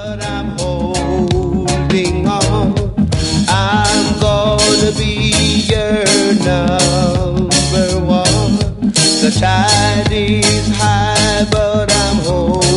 but I'm holding on. I'm gonna be your number one. The tide is high, but I'm holding